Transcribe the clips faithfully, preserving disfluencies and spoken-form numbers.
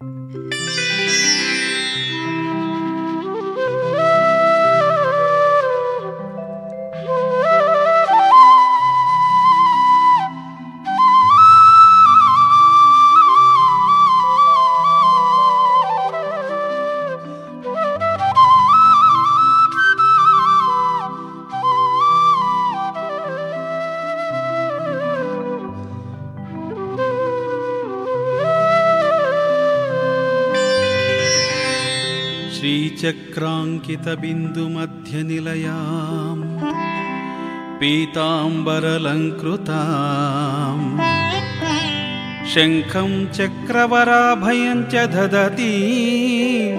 श्रीचक्राङ्कितबिन्दुमध्यनिलयां पीताम्बरलङ्कृतां शङ्खं चक्रवराभयं च ददतीं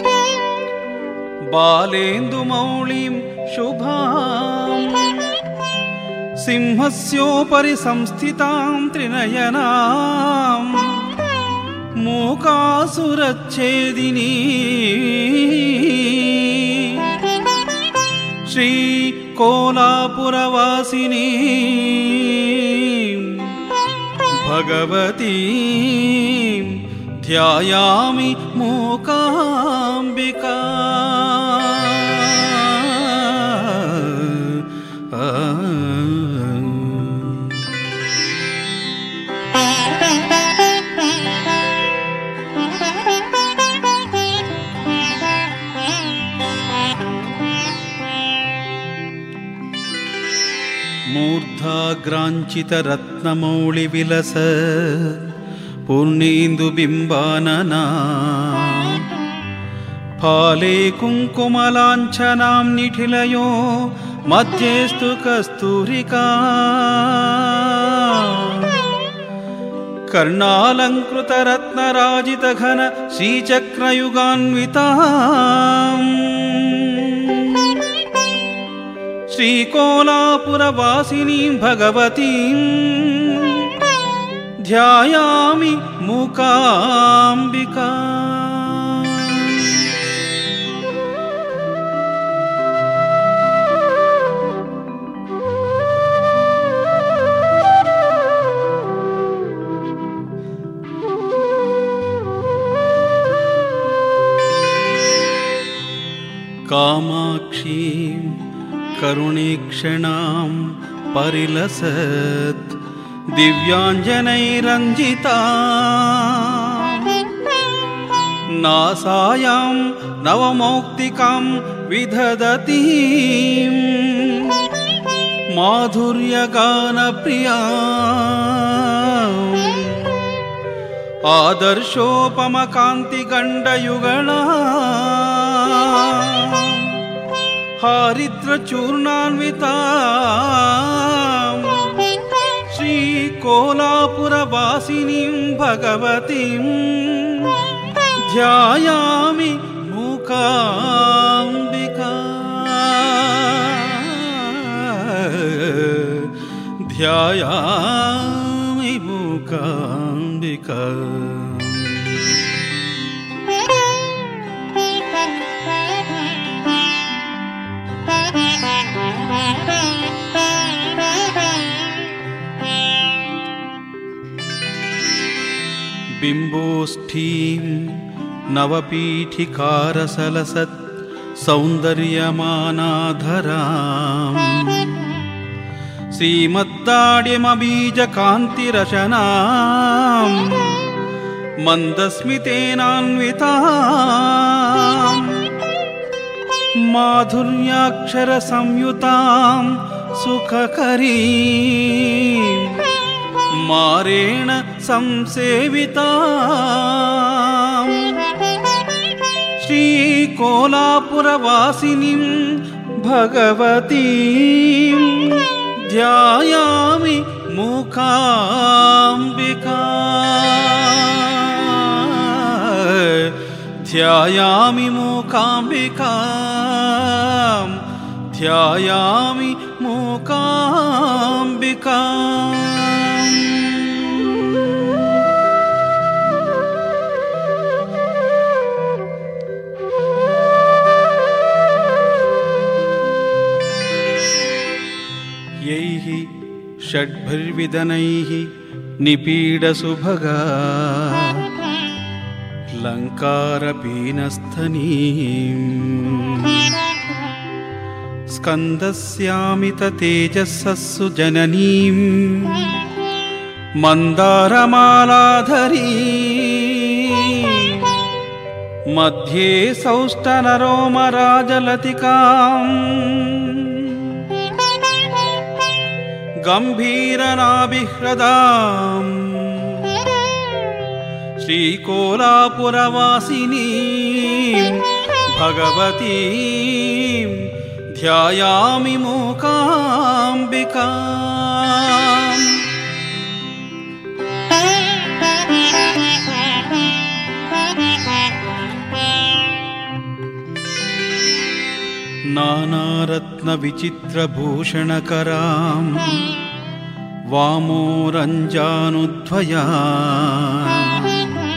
बालेन्दुमौळिं शुभां सिंहस्योपरि संस्थितां त्रिनयनां मूकासुरच्छेदिनी श्रीकोलापुरवासिनी भगवतीं ध्यायामि मूकाम्बिका। मूर्धाग्राञ्चितरत्नमौळिविलस पूर्णेन्दुबिम्बानना फाले कुङ्कुमलाञ्छनां निठिलयो मध्येस्तु कस्तूरिका कर्णालङ्कृतरत्नराजितघन श्रीचक्रयुगान्विताम् श्रीकोलापुरवासिनीं भगवतीं ध्यायामि मूकाम्बिका। कामाक्षीं करुणीक्षणां परिलसत् दिव्याञ्जनैरञ्जिता नासायां नवमौक्तिकां विदधतीं माधुर्यगानप्रिया आदर्शोपमकान्तिगण्डयुगला हारिद्रचूर्णान्विता श्रीकोलापुरवासिनीं भगवतीं ध्यायामि मूकाम्बिका। ध्यायामि मूकाम्बिका। बिम्बोष्ठीं नवपीठिकारसलसत् सौन्दर्यमानाधरां श्रीमद्दाड्यमबीजकान्तिरशनां मन्दस्मितेनान्वितां माधुर्याक्षरसंयुतां सुखकरीं मारेण संसेवितां श्रीकोलापुरवासिनीं भगवतीं ध्यायामि मूकाम्बिका। ध्यायामि मूकाम्बिका। ध्यायामि मूकाम्बिका। यैः षड्भिर्विदनैः निपीडसुभगा अलङ्कारपीनस्थनीम् स्कन्दस्यामिततेजसस्सु जननीम् मन्दारमालाधरी मध्ये सौष्ठनरोमराजलतिकाम् गम्भीरनाभिह्रदाम् श्रीकोलापुरवासिनीं भगवतीं ध्यायामि मूकाम्बिकाम्। नानारत्नविचित्रभूषणकराम् वामोरञ्जानुध्वयाम्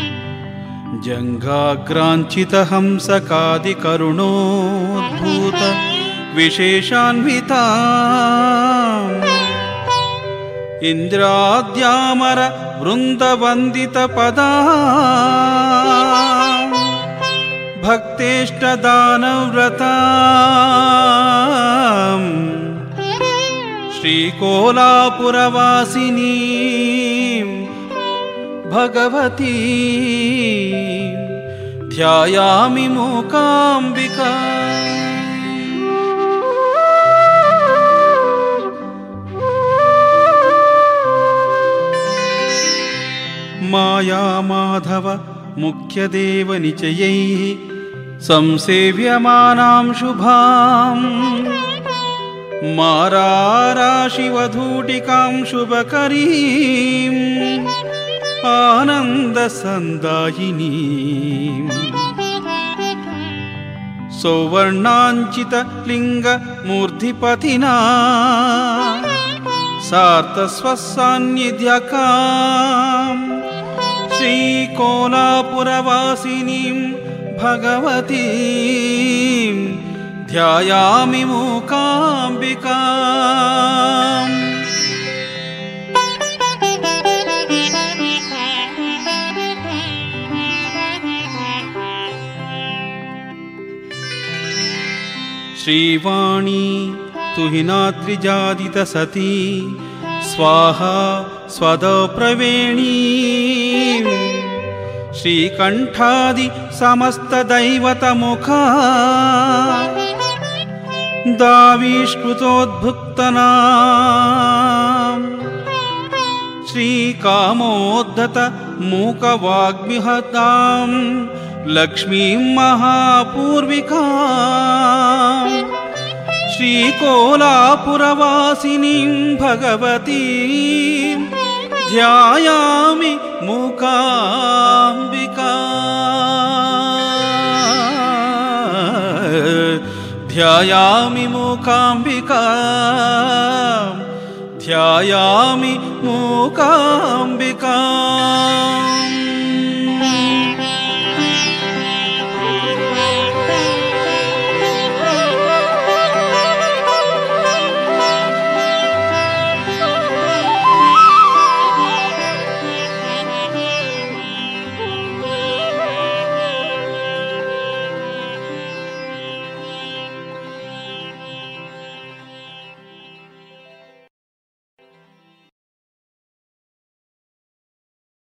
जङ्घाग्राञ्चितहंसकादिकरुणोद्भूत विशेषान्विताम् इन्द्राद्यामर वृन्दवन्दितपदा भक्तेष्टदानव्रताम् श्रीकोलापुरवासिनीं भगवती ध्यायामि मूकाम्बिका। मायामाधव मुख्यदेवनिचयैः संसेव्यमानां शुभाम् माराराशिवधूटिकां शुभकरीम् आनन्दसन्दायिनीम् सौवर्णाञ्चितलिङ्गमूर्धिपतिना सार्धस्वसान्निध्यकाम् श्रीकोलापुरवासिनीं भगवतीं ध्यायामि मूकाम्बिकाम्। श्रीवाणी तुहिनाद्रिजादितसती स्वाहा स्वदप्रवेणी श्रीकण्ठादि समस्तदैवतमुखा दावीष्कृतोद्भुक्तनाम् श्रीकामोद्धत मूकवाग्मिहताम् लक्ष्मीं महापूर्विकाम् श्रीकोलापुरवासिनीं भगवतीं ध्यायामि मूकाम्बिका। ध्यायामि मूकाम्बिका ध्यायामि मूकाम्बिका।